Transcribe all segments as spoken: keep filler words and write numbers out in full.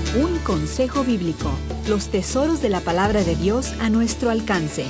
Un consejo bíblico. Los tesoros de la palabra de Dios a nuestro alcance.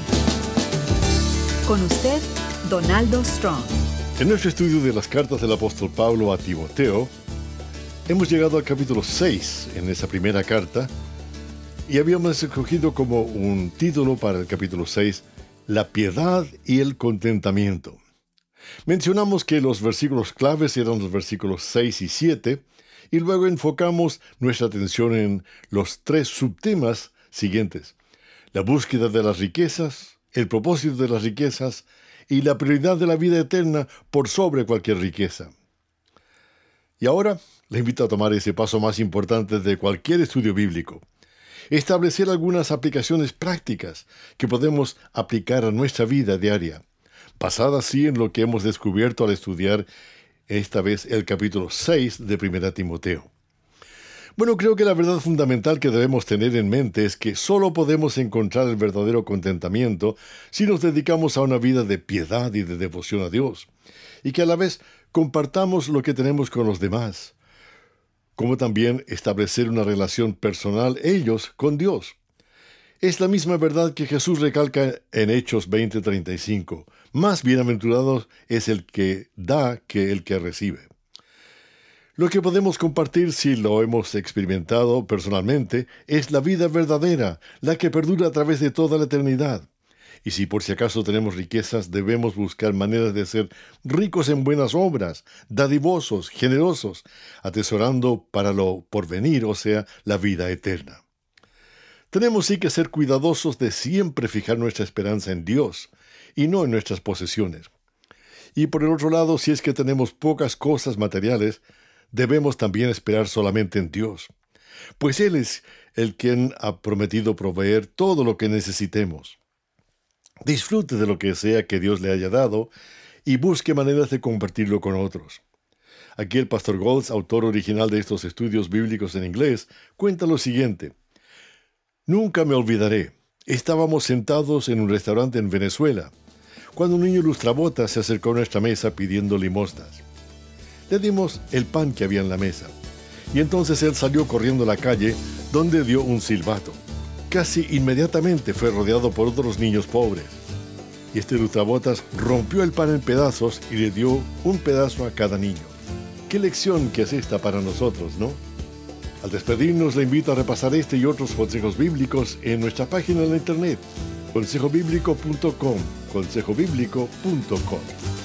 Con usted, Donaldo Strong. En nuestro estudio de las cartas del apóstol Pablo a Timoteo, hemos llegado al capítulo seis en esa primera carta y habíamos escogido como un título para el capítulo seis, La piedad y el contentamiento. Mencionamos que los versículos claves eran los versículos seis y siete, y luego enfocamos nuestra atención en los tres subtemas siguientes: la búsqueda de las riquezas, el propósito de las riquezas y la prioridad de la vida eterna por sobre cualquier riqueza. Y ahora le invito a tomar ese paso más importante de cualquier estudio bíblico: establecer algunas aplicaciones prácticas que podemos aplicar a nuestra vida diaria, basada así en lo que hemos descubierto al estudiar esta vez el capítulo seis de Primera Timoteo. Bueno, creo que la verdad fundamental que debemos tener en mente es que solo podemos encontrar el verdadero contentamiento si nos dedicamos a una vida de piedad y de devoción a Dios, y que a la vez compartamos lo que tenemos con los demás, como también establecer una relación personal ellos con Dios. Es la misma verdad que Jesús recalca en Hechos veinte treinta y cinco. Más bienaventurado es el que da que el que recibe. Lo que podemos compartir, si lo hemos experimentado personalmente, es la vida verdadera, la que perdura a través de toda la eternidad. Y si por si acaso tenemos riquezas, debemos buscar maneras de ser ricos en buenas obras, dadivosos, generosos, atesorando para lo porvenir, o sea, la vida eterna. Tenemos sí que ser cuidadosos de siempre fijar nuestra esperanza en Dios y no en nuestras posesiones. Y por el otro lado, si es que tenemos pocas cosas materiales, debemos también esperar solamente en Dios, pues Él es el quien ha prometido proveer todo lo que necesitemos. Disfrute de lo que sea que Dios le haya dado y busque maneras de compartirlo con otros. Aquí el pastor Goltz, autor original de estos estudios bíblicos en inglés, cuenta lo siguiente: Nunca me olvidaré. Estábamos sentados en un restaurante en Venezuela, cuando un niño lustrabotas se acercó a nuestra mesa pidiendo limosnas. Le dimos el pan que había en la mesa, y entonces él salió corriendo a la calle, donde dio un silbato. Casi inmediatamente fue rodeado por otros niños pobres, y este lustrabotas rompió el pan en pedazos y le dio un pedazo a cada niño. Qué lección que es esta para nosotros, ¿no? Al despedirnos, le invito a repasar este y otros consejos bíblicos en nuestra página en la internet, consejo bíblico punto com, consejo bíblico punto com.